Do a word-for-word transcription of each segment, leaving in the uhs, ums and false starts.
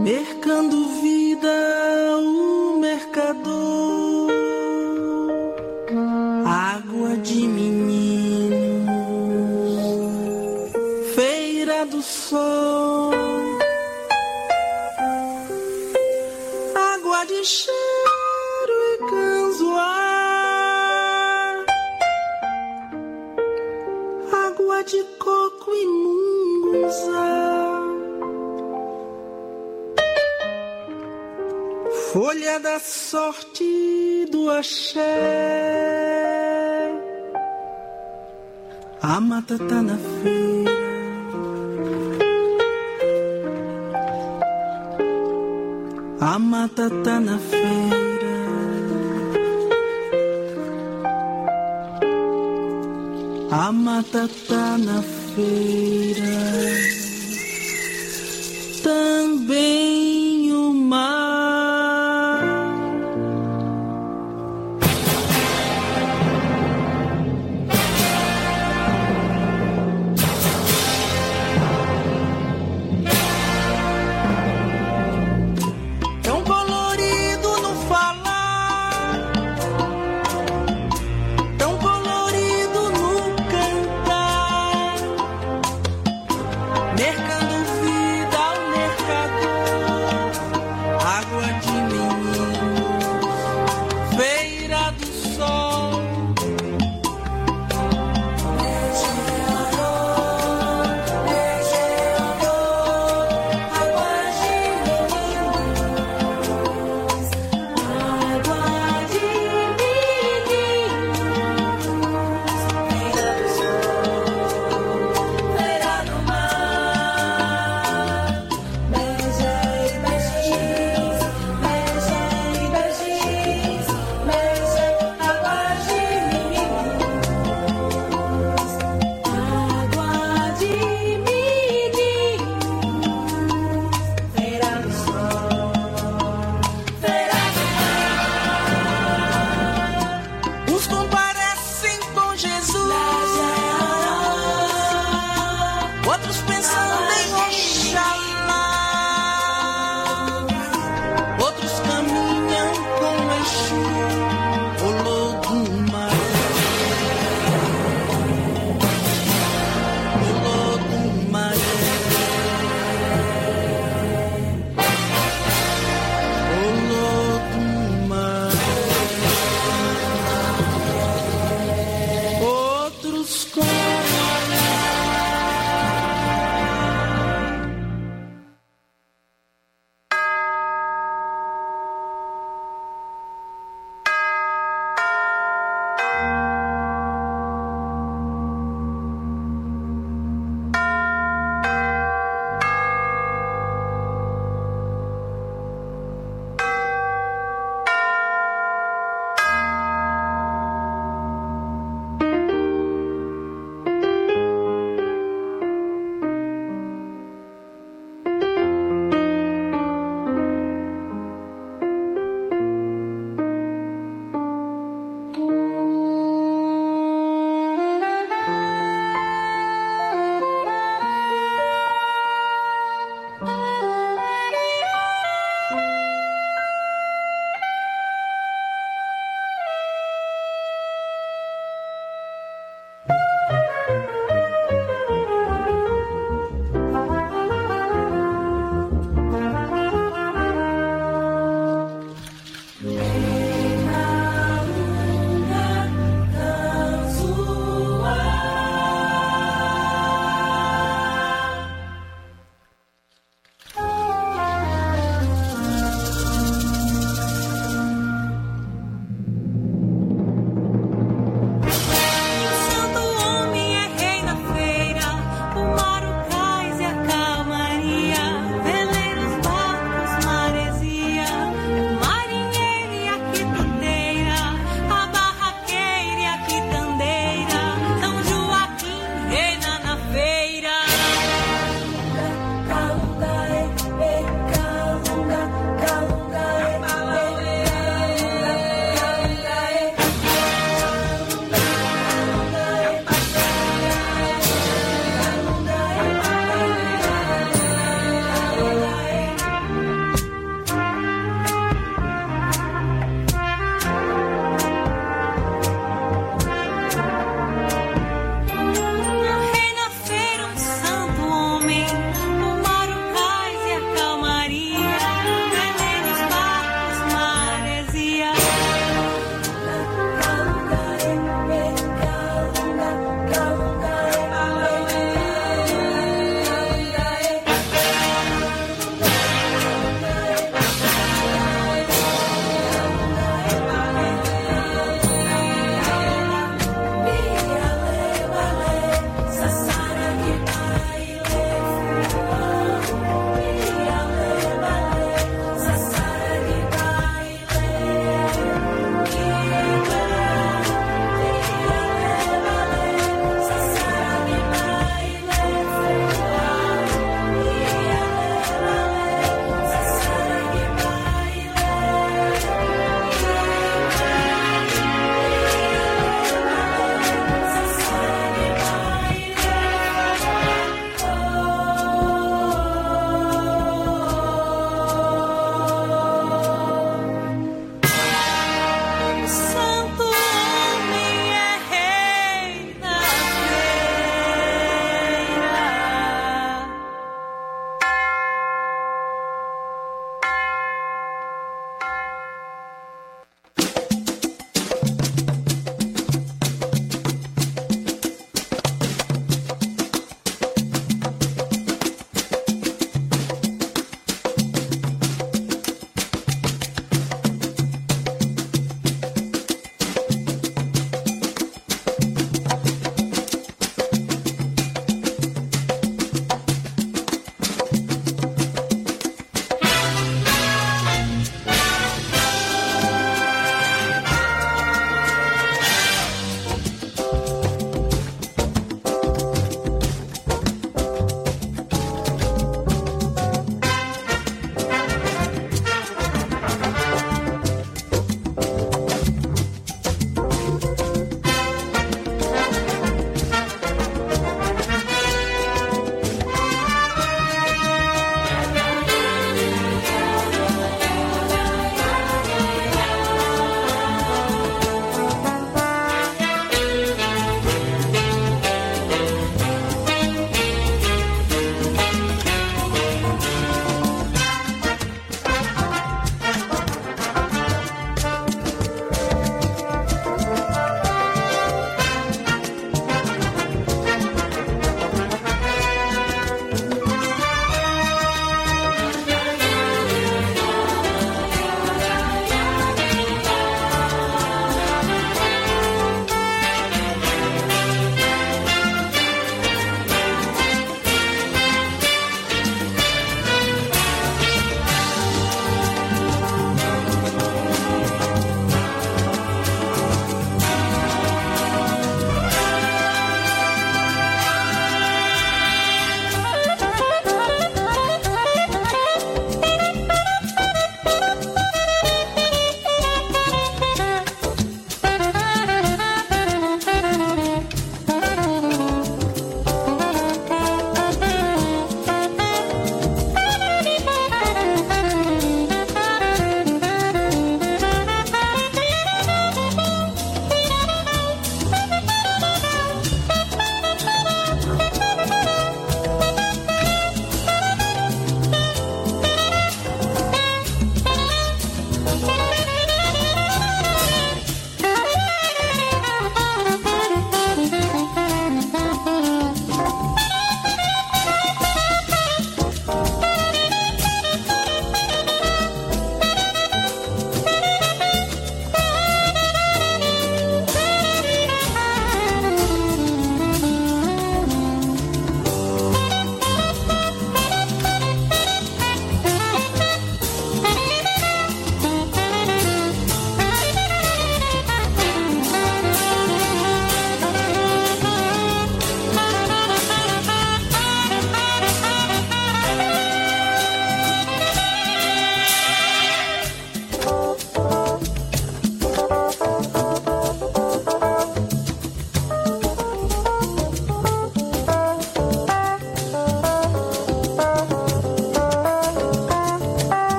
mercando vida, o mercador, água de menino, feira do sol, água de cheiro e canzoar, água de coco e mungunzá, folha da sorte do axé. A mata tá na feira, a mata tá na feira, a mata tá na feira, também o mar.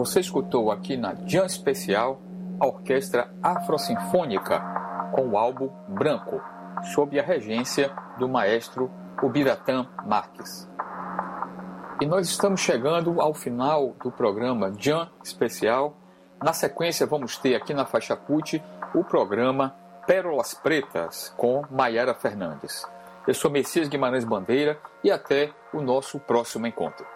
Você escutou aqui na Jam Especial a Orquestra Afrosinfônica com o álbum Branco, sob a regência do maestro Ubiratã Marques. E nós estamos chegando ao final do programa Jam Especial. Na sequência vamos ter aqui na Faixa Cut o programa Pérolas Pretas com Maiara Fernandes. Eu sou Messias Guimarães Bandeira e até o nosso próximo encontro.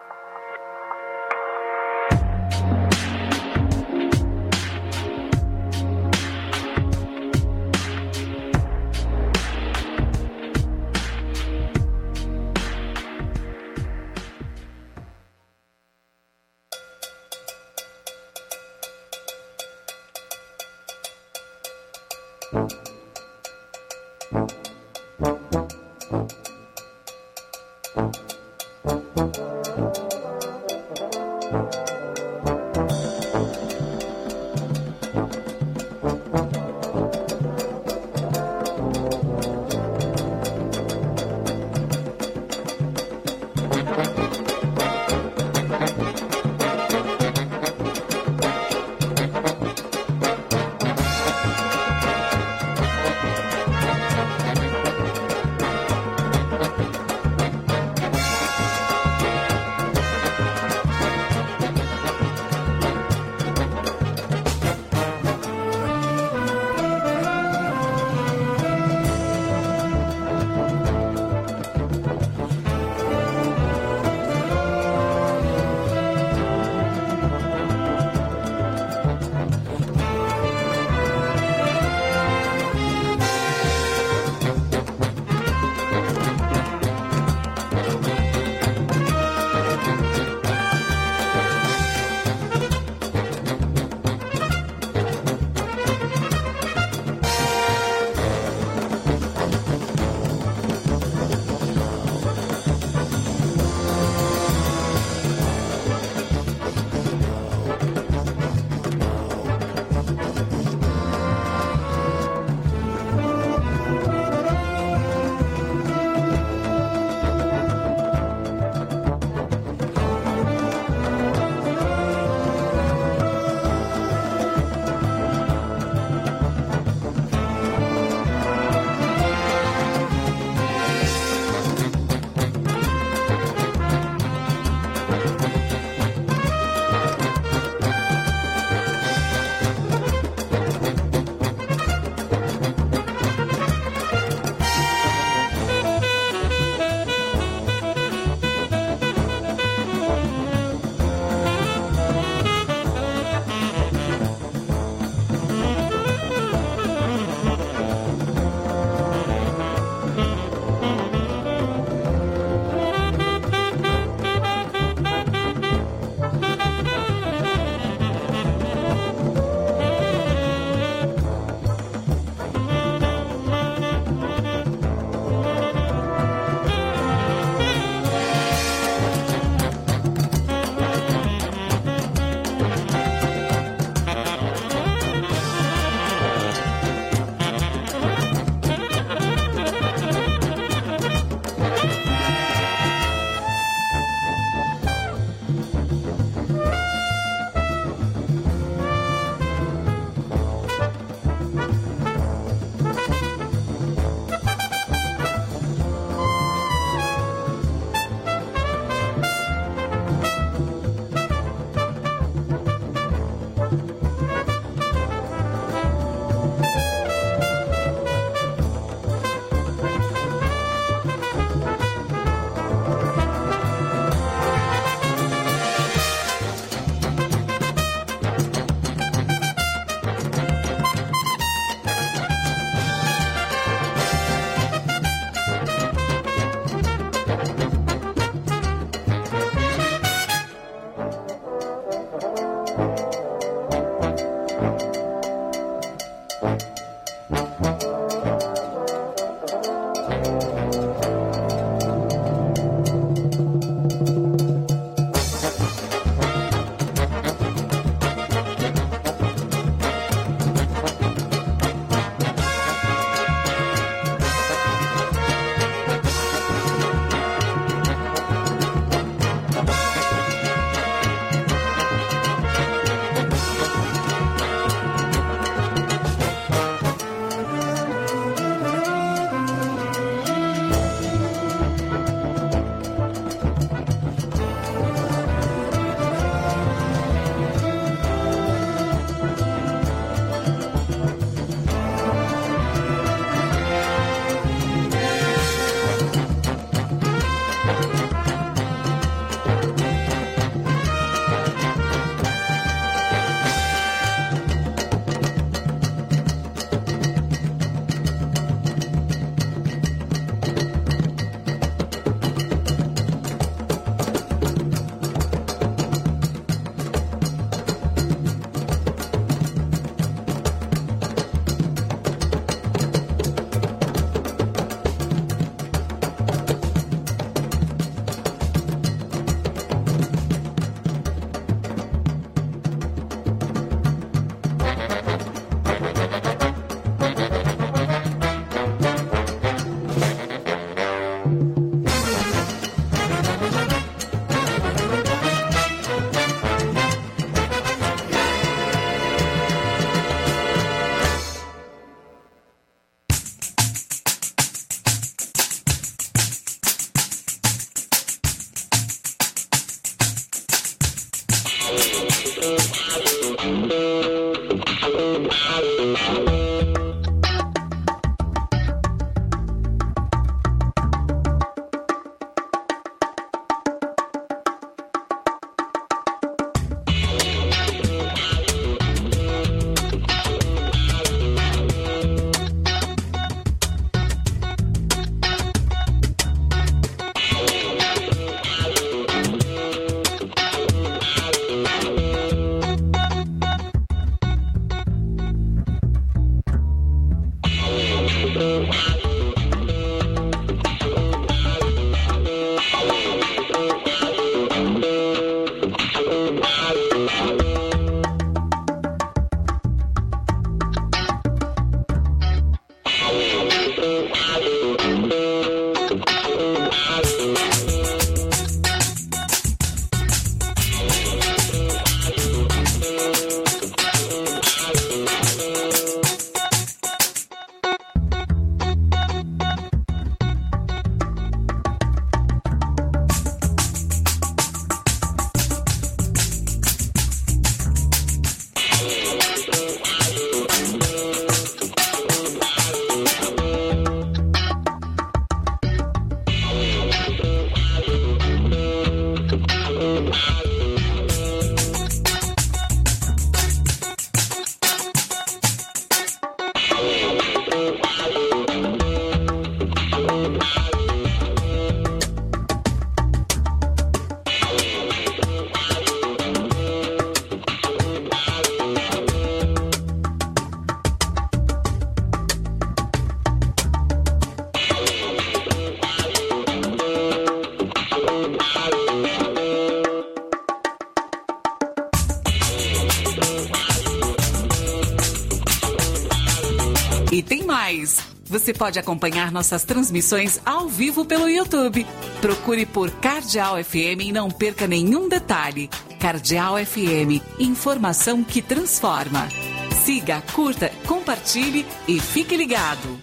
E tem mais! Você pode acompanhar nossas transmissões ao vivo pelo YouTube. Procure por Cardeal F M e não perca nenhum detalhe. Cardeal F M, informação que transforma. Siga, curta, compartilhe e fique ligado.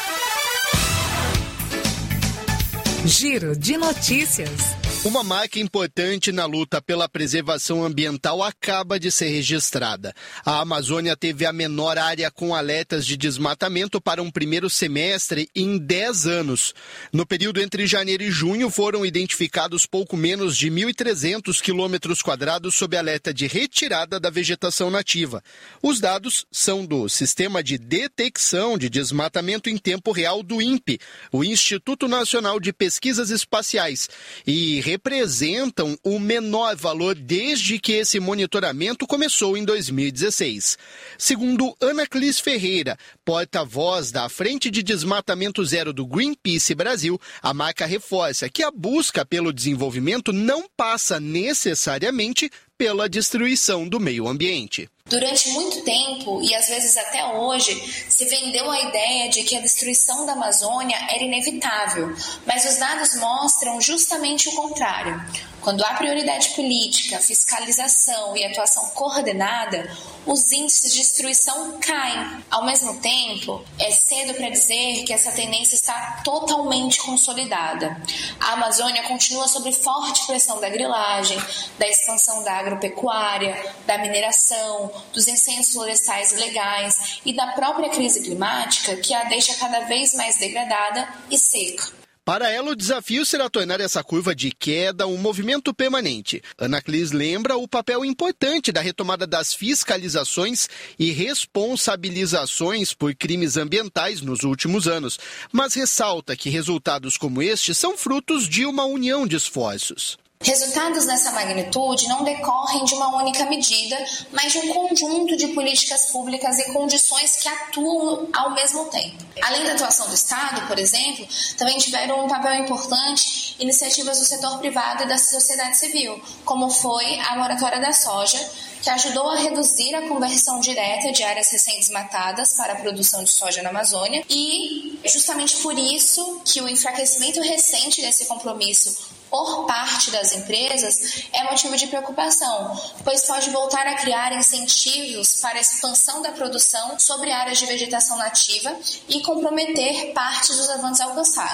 Giro de notícias. Uma marca importante na luta pela preservação ambiental acaba de ser registrada. A Amazônia teve a menor área com alertas de desmatamento para um primeiro semestre em dez anos. No período entre janeiro e junho, foram identificados pouco menos de mil e trezentos quilômetros quadrados sob alerta de retirada da vegetação nativa. Os dados são do Sistema de Detecção de Desmatamento em Tempo Real do INPE, o Instituto Nacional de Pesquisas Espaciais, e representam o menor valor desde que esse monitoramento começou em dois mil e dezesseis. Segundo Anaclis Ferreira, porta-voz da Frente de Desmatamento Zero do Greenpeace Brasil, a marca reforça que a busca pelo desenvolvimento não passa necessariamente pela destruição do meio ambiente. Durante muito tempo, e às vezes até hoje, se vendeu a ideia de que a destruição da Amazônia era inevitável, mas os dados mostram justamente o contrário. Quando há prioridade política, fiscalização e atuação coordenada, os índices de destruição caem. Ao mesmo tempo, é cedo para dizer que essa tendência está totalmente consolidada. A Amazônia continua sob forte pressão da grilagem, da expansão da agropecuária, da mineração, dos incêndios florestais ilegais e da própria crise climática, que a deixa cada vez mais degradada e seca. Para ela, o desafio será tornar essa curva de queda um movimento permanente. Anaclis lembra o papel importante da retomada das fiscalizações e responsabilizações por crimes ambientais nos últimos anos, mas ressalta que resultados como este são frutos de uma união de esforços. Resultados nessa magnitude não decorrem de uma única medida, mas de um conjunto de políticas públicas e condições que atuam ao mesmo tempo. Além da atuação do Estado, por exemplo, também tiveram um papel importante iniciativas do setor privado e da sociedade civil, como foi a moratória da soja, que ajudou a reduzir a conversão direta de áreas recém-desmatadas para a produção de soja na Amazônia, e justamente por isso que o enfraquecimento recente desse compromisso por parte das empresas é motivo de preocupação, pois pode voltar a criar incentivos para a expansão da produção sobre áreas de vegetação nativa e comprometer parte dos avanços alcançados.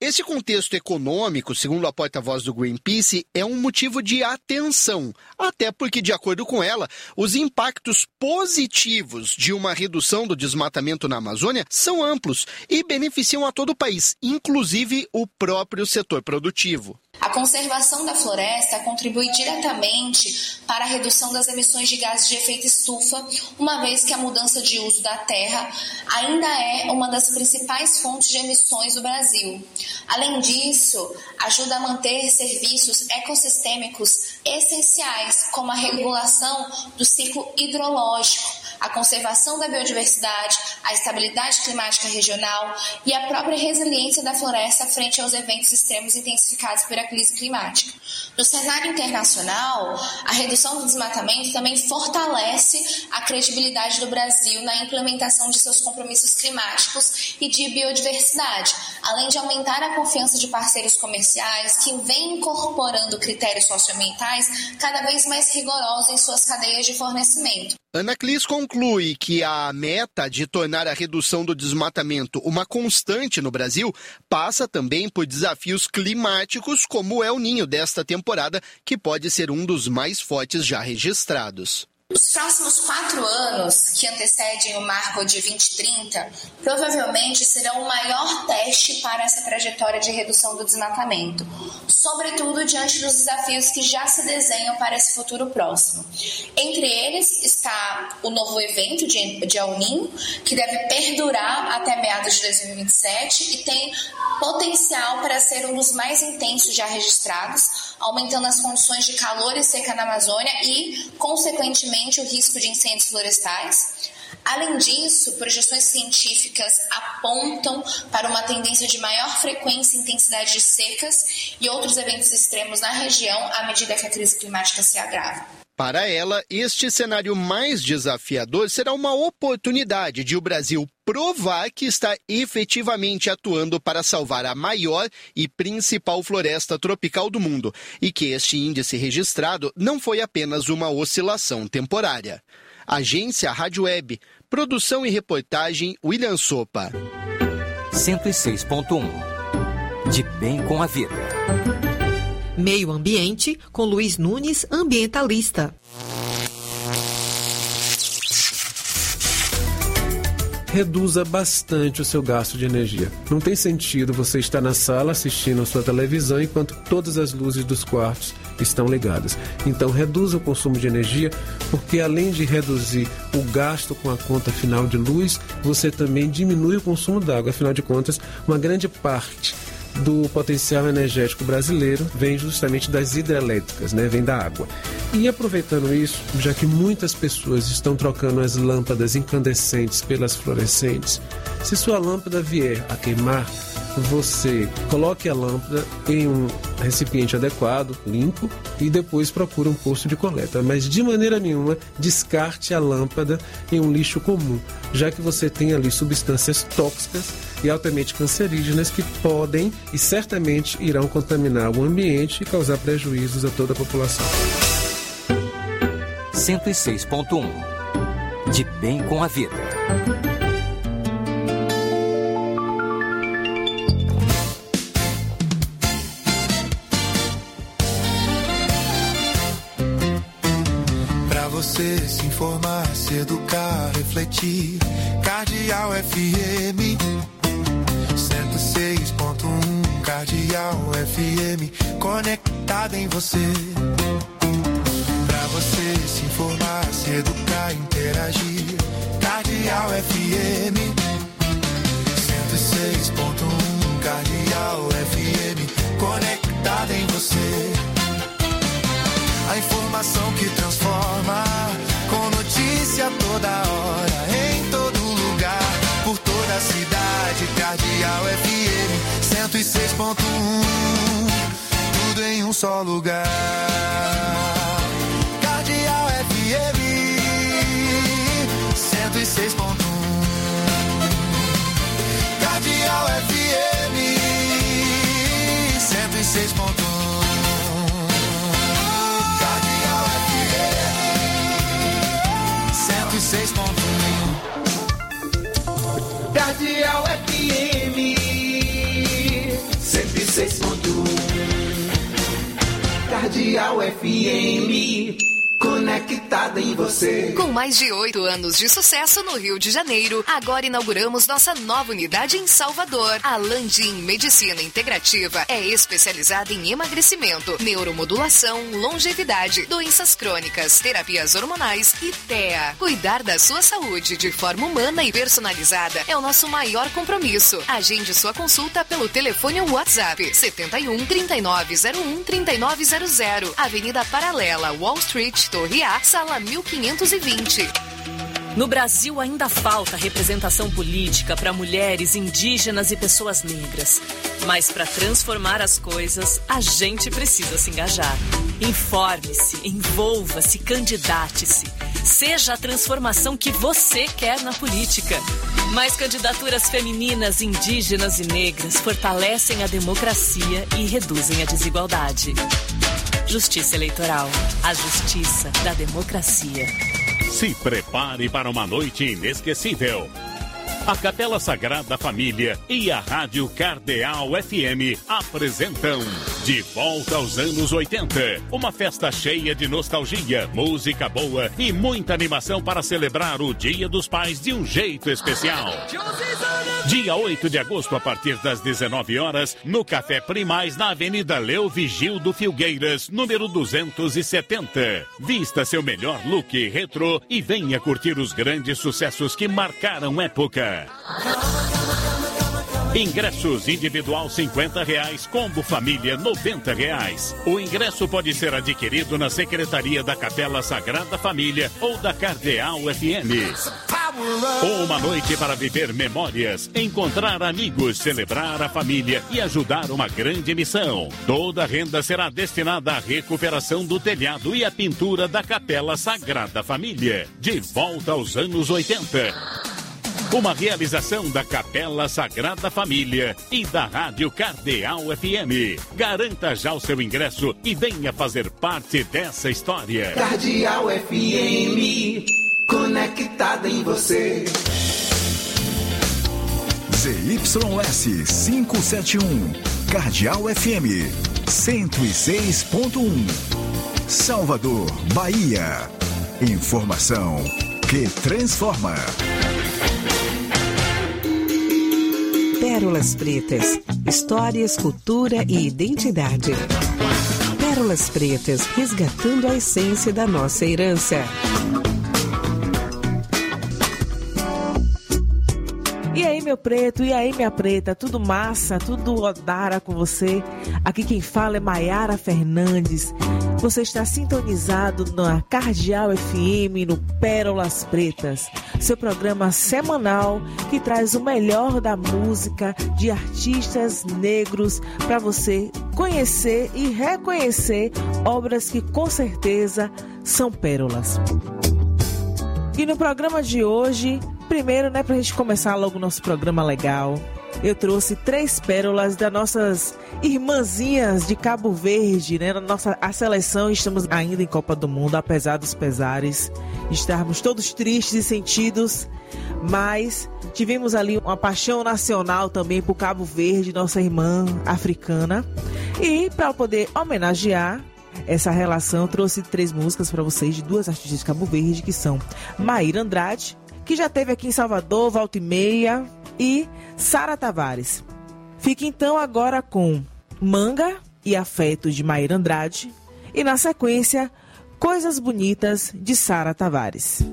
Esse contexto econômico, segundo a porta-voz do Greenpeace, é um motivo de atenção, até porque, de acordo com ela, os impactos positivos de uma redução do desmatamento na Amazônia são amplos e beneficiam a todo o país, inclusive o próprio setor produtivo. A conservação da floresta contribui diretamente para a redução das emissões de gases de efeito estufa, uma vez que a mudança de uso da terra ainda é uma das principais fontes de emissões do Brasil. Além disso, ajuda a manter serviços ecossistêmicos essenciais, como a regulação do ciclo hidrológico, a conservação da biodiversidade, a estabilidade climática regional e a própria resiliência da floresta frente aos eventos extremos intensificados pela crise climática. No cenário internacional, a redução do desmatamento também fortalece a credibilidade do Brasil na implementação de seus compromissos climáticos e de biodiversidade, além de aumentar a confiança de parceiros comerciais que vêm incorporando critérios socioambientais cada vez mais rigorosos em suas cadeias de fornecimento. Ana Clis conclui que a meta de tornar a redução do desmatamento uma constante no Brasil passa também por desafios climáticos como o El Niño desta temporada, que pode ser um dos mais fortes já registrados. Os próximos quatro anos, que antecedem o marco de vinte trinta, provavelmente serão o maior teste para essa trajetória de redução do desmatamento, sobretudo diante dos desafios que já se desenham para esse futuro próximo. Entre eles está o novo evento de, de El Niño, que deve perdurar até meados de dois mil e vinte e sete e tem potencial para ser um dos mais intensos já registrados, aumentando as condições de calor e seca na Amazônia e, consequentemente, o risco de incêndios florestais. Além disso, projeções científicas apontam para uma tendência de maior frequência e intensidade de secas e outros eventos extremos na região à medida que a crise climática se agrava. Para ela, este cenário mais desafiador será uma oportunidade de o Brasil provar que está efetivamente atuando para salvar a maior e principal floresta tropical do mundo e que este índice registrado não foi apenas uma oscilação temporária. Agência Rádio Web, produção e reportagem William Sopa. cento e seis ponto um. De bem com a vida. Meio Ambiente, com Luiz Nunes, ambientalista. Reduza bastante o seu gasto de energia. Não tem sentido você estar na sala assistindo a sua televisão enquanto todas as luzes dos quartos estão ligadas. Então, reduza o consumo de energia, porque além de reduzir o gasto com a conta final de luz, você também diminui o consumo d'água. Afinal de contas, uma grande parte do potencial energético brasileiro vem justamente das hidrelétricas, né? Vem da água. E aproveitando isso, já que muitas pessoas estão trocando as lâmpadas incandescentes pelas fluorescentes, se sua lâmpada vier a queimar, você coloque a lâmpada em um recipiente adequado, limpo, e depois procure um posto de coleta. Mas de maneira nenhuma descarte a lâmpada em um lixo comum, já que você tem ali substâncias tóxicas e altamente cancerígenas que podem e certamente irão contaminar o ambiente e causar prejuízos a toda a população. cento e seis ponto um. De bem com a vida. Você se informar, se educar, refletir. Cardeal F M cento e seis ponto um. Cardeal F M conectado em você. Pra você se informar, se educar, interagir. Cardeal F M cento e seis ponto um. Cardeal F M conectado em você. A informação que transforma, com notícia toda hora, em todo lugar, por toda a cidade. Cardeal F M cento e seis ponto um, tudo em um só lugar. Cardeal F M cento e seis ponto um. Cardeal F M cento e seis ponto um. seis ponto um. Cardeal F M cento Cardeal F M, conectada em você. Com mais de oito anos de sucesso no Rio de Janeiro, agora inauguramos nossa nova unidade em Salvador. A Landim Medicina Integrativa é especializada em emagrecimento, neuromodulação, longevidade, doenças crônicas, terapias hormonais e T E A. Cuidar da sua saúde de forma humana e personalizada é o nosso maior compromisso. Agende sua consulta pelo telefone ou WhatsApp setenta e um, trinta e nove zero um, trinta e nove zero zero, Avenida Paralela, Wall Street, Torre A, sala mil quinhentos e vinte. No Brasil ainda falta representação política para mulheres, indígenas e pessoas negras. Mas para transformar as coisas, a gente precisa se engajar. Informe-se, envolva-se, candidate-se. Seja a transformação que você quer na política. Mais candidaturas femininas, indígenas e negras fortalecem a democracia e reduzem a desigualdade. Justiça Eleitoral. A justiça da democracia. Se prepare para uma noite inesquecível. A Capela Sagrada Família e a Rádio Cardeal F M apresentam De Volta aos Anos oitenta. Uma festa cheia de nostalgia, música boa e muita animação para celebrar o Dia dos Pais de um jeito especial. Dia oito de agosto, a partir das dezenove horas, no Café Primaz, na Avenida Leo Vigildo Filgueiras, número duzentos e setenta. Vista seu melhor look retrô e venha curtir os grandes sucessos que marcaram época. Ingressos individual cinquenta reais, combo família noventa reais. O ingresso pode ser adquirido na Secretaria da Capela Sagrada Família ou da Cardeal F M. Uma noite para viver memórias, encontrar amigos, celebrar a família e ajudar uma grande missão. Toda a renda será destinada à recuperação do telhado e à pintura da Capela Sagrada Família. De volta aos anos oitenta. Uma realização da Capela Sagrada Família e da Rádio Cardeal F M. Garanta já o seu ingresso e venha fazer parte dessa história. Cardeal F M, conectada em você. Z Y S quinhentos e setenta e um, Cardeal F M, cento e seis ponto um. Salvador, Bahia. Informação que transforma. Pérolas Pretas, histórias, cultura e identidade. Pérolas Pretas, resgatando a essência da nossa herança. E aí, meu preto, e aí, minha preta, tudo massa, tudo odara com você. Aqui quem fala é Maiara Fernandes. Você está sintonizado na Cardeal F M, no Pérolas Pretas, seu programa semanal que traz o melhor da música de artistas negros para você conhecer e reconhecer obras que com certeza são pérolas. E no programa de hoje, primeiro, né, pra gente começar logo o nosso programa legal, eu trouxe três pérolas das nossas irmãzinhas de Cabo Verde, né? Na nossa a seleção, estamos ainda em Copa do Mundo, apesar dos pesares, estarmos todos tristes e sentidos, mas tivemos ali uma paixão nacional também por Cabo Verde, nossa irmã africana. E para poder homenagear essa relação, eu trouxe três músicas para vocês de duas artistas de Cabo Verde, que são Maíra Andrade, que já esteve aqui em Salvador, volta e meia, e Sara Tavares. Fique então agora com Manga e Afeto, de Maíra Andrade, e na sequência, Coisas Bonitas, de Sara Tavares.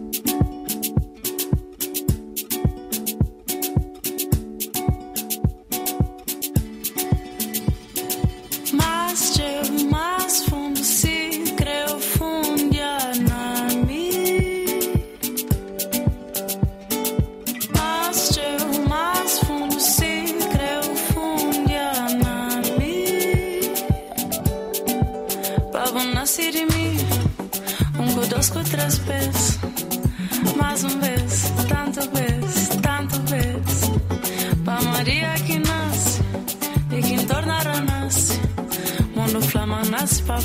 Conozco tres veces, más un vez, tanto vez, tanto vez. Pa' Maria que nasce, e que tornará nasce, mundo flama nasce pa'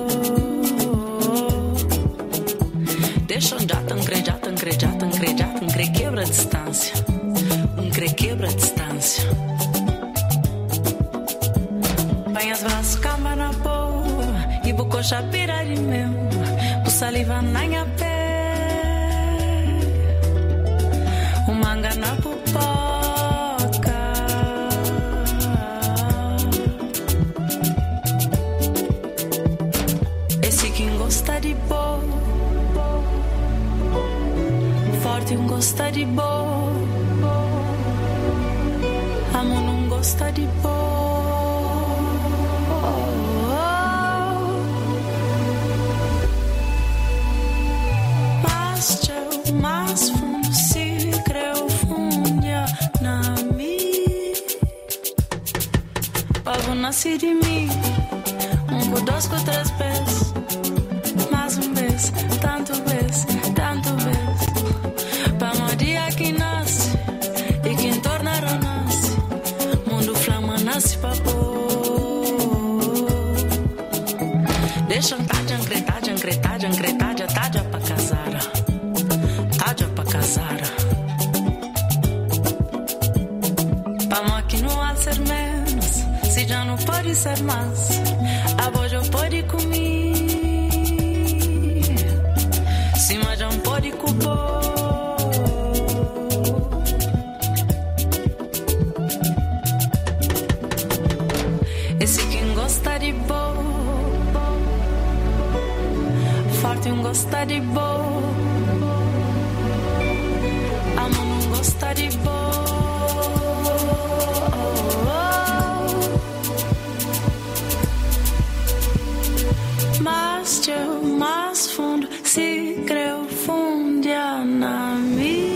deixa um já tão cre, já tão cre, já tão cre, já tão cre, quebra a distância, um cre, quebra a distância. Põe as braços, cama na boa, e buco chapira de meu, o saliva na minha pé, o manga na pupoca. Esse quem gosta de boa, forte um gosta de boa, amo não gosta de boa. Mais fundo se creu fundia na mim. Pago nasci de mim. Um com dois com três pés. Mais um vez, tanto vez, tanto vez. Para uma dia que nasce e quem torna renasce. Mundo flama nasce para pôr. Deixa um tádia, ancretádia, ancretádia, ancretádia, tádia para casar. Tádia para casar. Para máquina ser menos. Se já não pode ser mais. A voz já pode comer. Se mas já não pode cupar. Esse quem gosta de boa. Forte um gosta de boa. Amo não gosta de boa. Mas eu mais fundo se creu fundia na mim.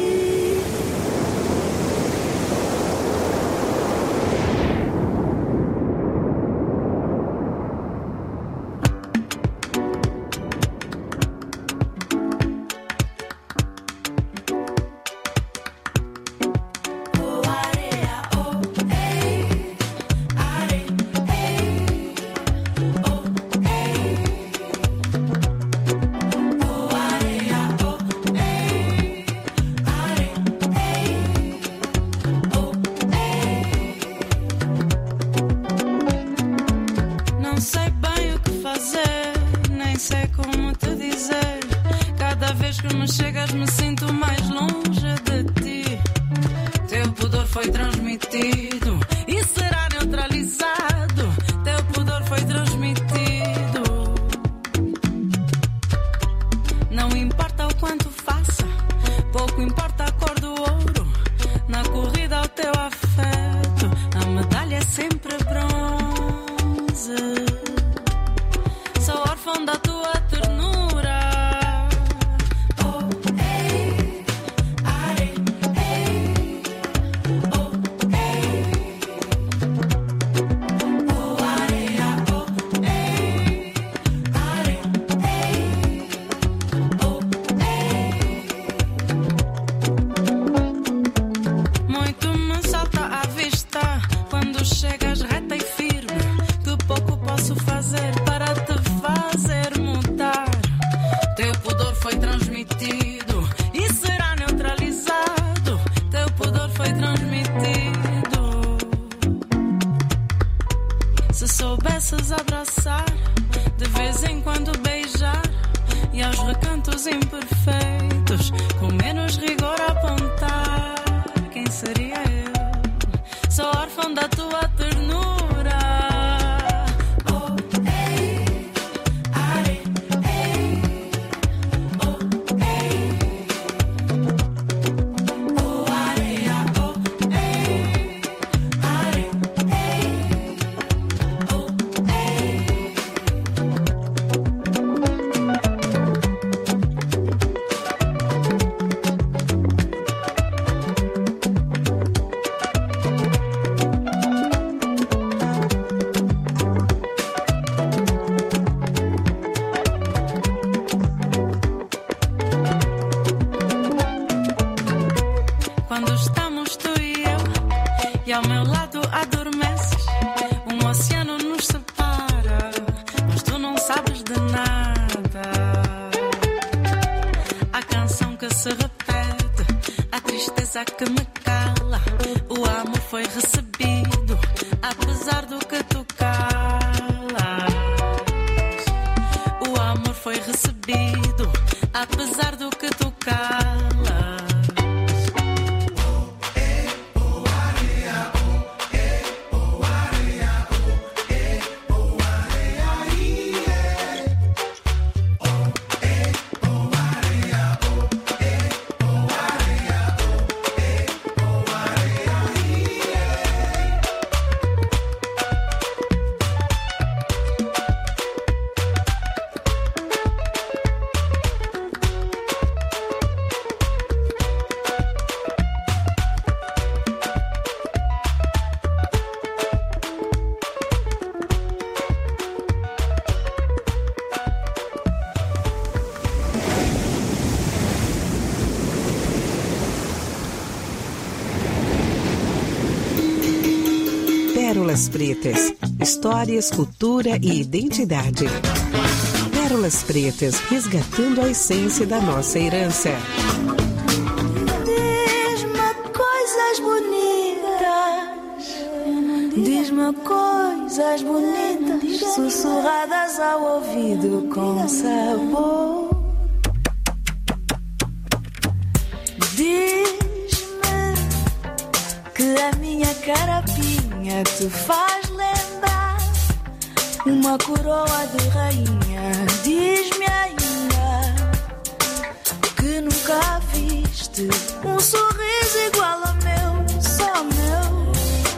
Pérolas Pretas. Histórias, cultura e identidade. Pérolas Pretas, resgatando a essência da nossa herança. Diz-me coisas bonitas, diz-me coisas bonitas, sussurradas ao ouvido com sabor. Diz-me que a minha carapinha te faz lembrar uma coroa de rainha. Diz-me ainda que nunca viste um sorriso igual ao meu, só meu.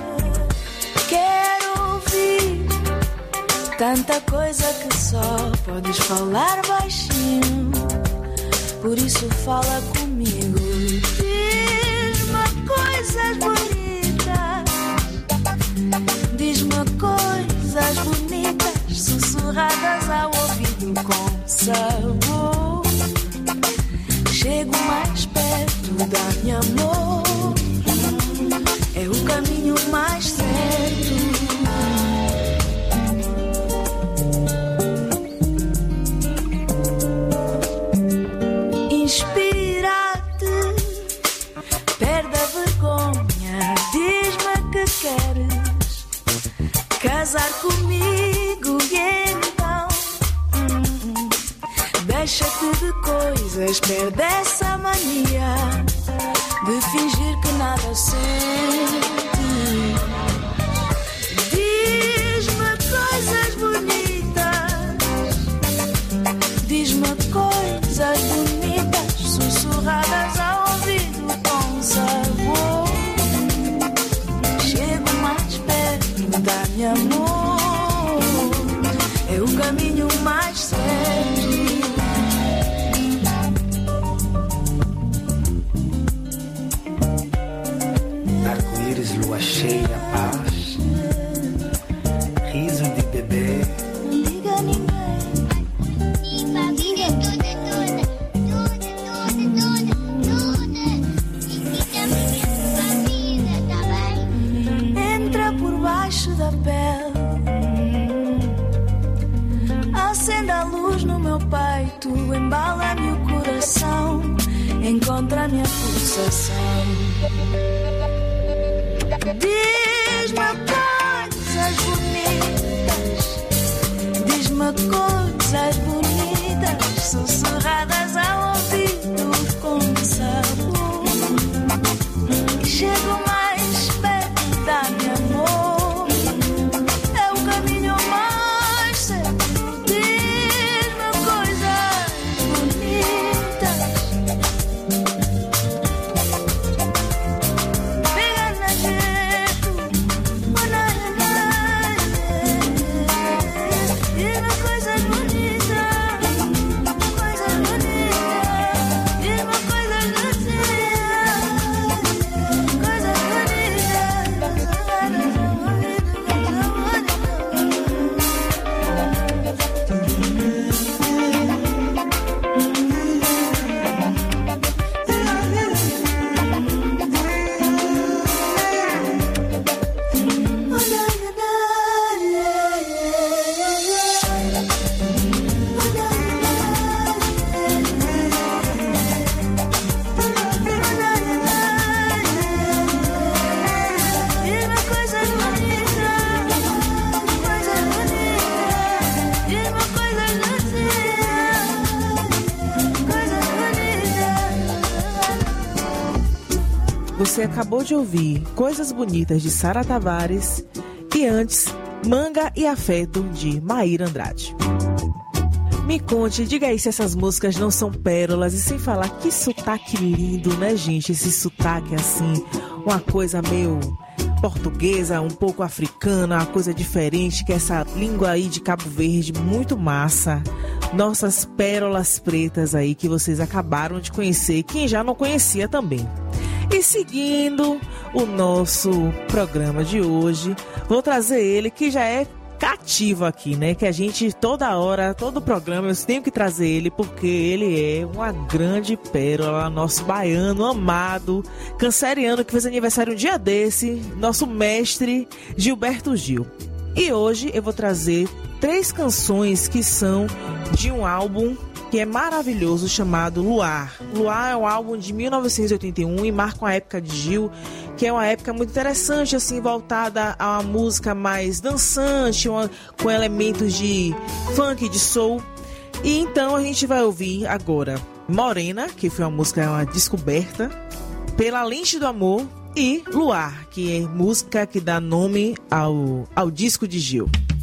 Quero ouvir tanta coisa que só podes falar baixinho, por isso fala comigo. Diz-me coisas bonitas, diz-me coisas bonitas, sussurradas ao ouvido com sabor. Chego mais perto, dá-me amor, é o caminho mais certo. Inspira-te, perde a vergonha, diz-me que queres casar comigo e então hum, deixa-te de coisas, perde essa mania de fingir que nada sente. Diz-me coisas bonitas, diz-me coisas bonitas, sussurradas ao ouvido com sabor. Chego mais perto, dá-me amor, é o caminho mais certo. Arco-íris, lua cheia, paz, riso de bebê. Não diga a ninguém. Entra por baixo da pele, acenda a luz no meu peito, embala-me o coração, encontra-me a pulsação. Diz-me coisas bonitas, diz-me coisas bonitas, sussurradas ao ouvido com sabor. Chego mais perto, dá-me amor, é o caminho mais certo. Diz-me coisas bonitas, pega na jeito, diz-me coisas bonitas, coisas bonitas, diz-me coisas bonitas. Você acabou de ouvir Coisas Bonitas de Sara Tavares e antes Manga e Afeto de Maíra Andrade. Me conte, diga aí se essas músicas não são pérolas, e sem falar que sotaque lindo, né, gente? Esse sotaque assim, uma coisa meio portuguesa, um pouco africana, uma coisa diferente, que é essa língua aí de Cabo Verde, muito massa. Nossas pérolas pretas aí que vocês acabaram de conhecer, quem já não conhecia também. E seguindo o nosso programa de hoje, vou trazer ele que já é cativo aqui, né? Que a gente, toda hora, todo programa, eu tenho que trazer ele, porque ele é uma grande pérola, nosso baiano amado, canceriano, que fez aniversário um dia desse, nosso mestre Gilberto Gil. E hoje eu vou trazer três canções que são de um álbum que é maravilhoso, chamado Luar. Luar é um álbum de mil novecentos e oitenta e um e marca uma época de Gil, que é uma época muito interessante, assim, voltada a uma música mais dançante, uma, com elementos de funk, de soul. E então a gente vai ouvir agora Morena, que foi uma música, uma descoberta, Pela Lente do Amor, e Luar, que é música que dá nome ao, ao disco de Gil.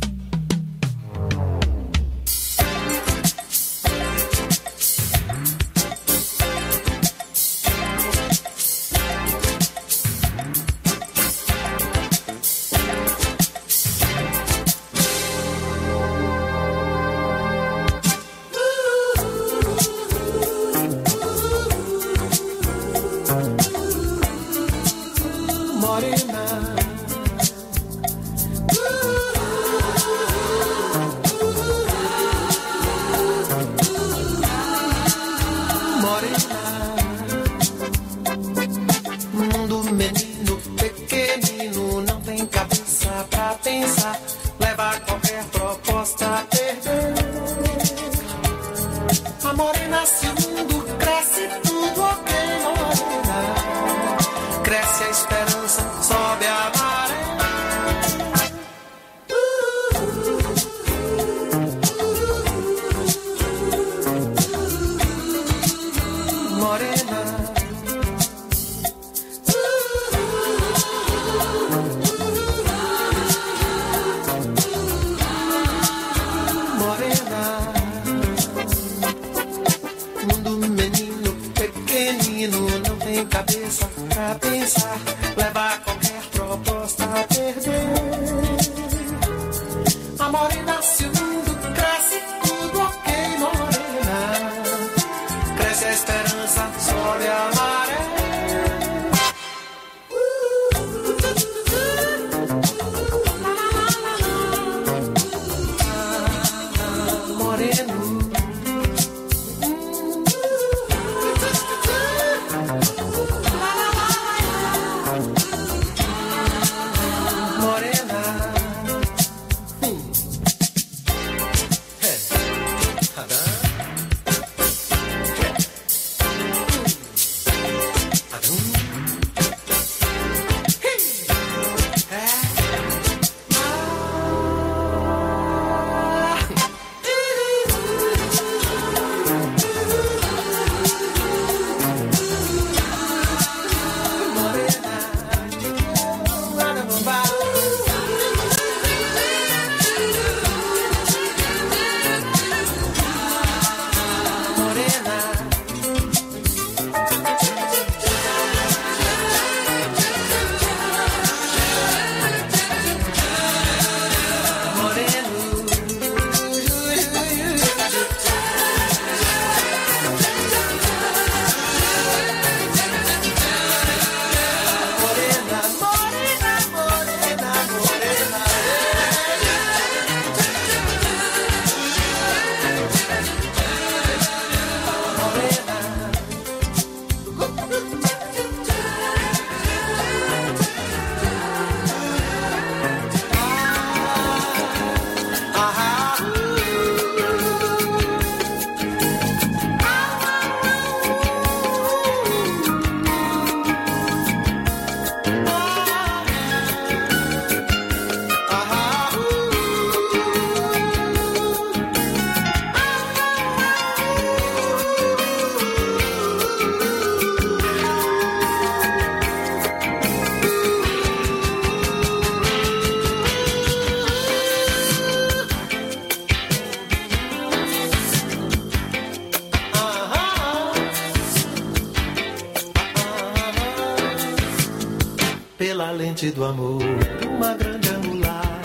Pela lente do amor, uma grande angular,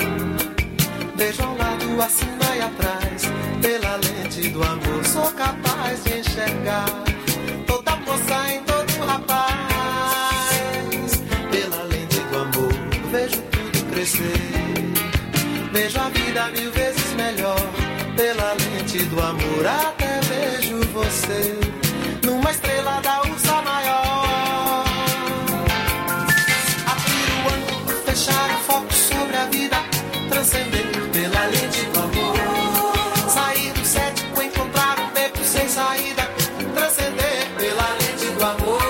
vejo ao lado, acima e atrás. Pela lente do amor, sou capaz de enxergar toda moça em todo rapaz. Pela lente do amor, vejo tudo crescer, Vejo a vida mil vezes melhor. Pela lente do amor até vejo você numa estrela da ursa maior. Abrir o ângulo, fechar o foco sobre a vida, transcender pela lente do amor. Sair do cético, encontrar um beco sem saída, transcender pela lente do amor.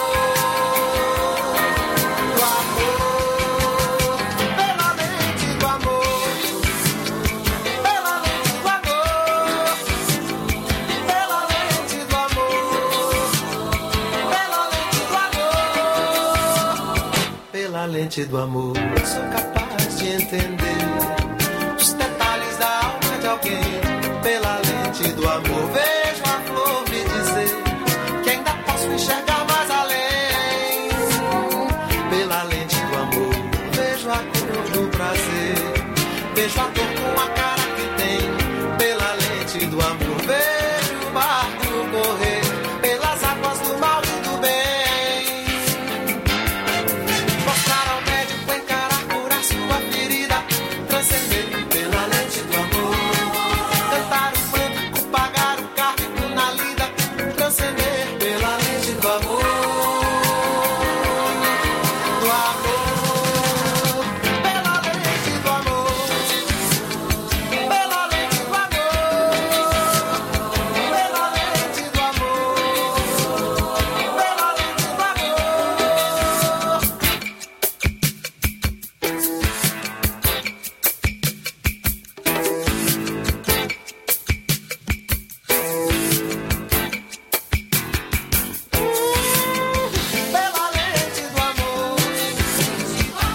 Pela lente do amor, sou capaz de entender os detalhes da alma de alguém. Pela lente do amor, vejo a flor me dizer que ainda posso enxergar mais além. Pela lente do amor, vejo a cor do prazer, vejo a cor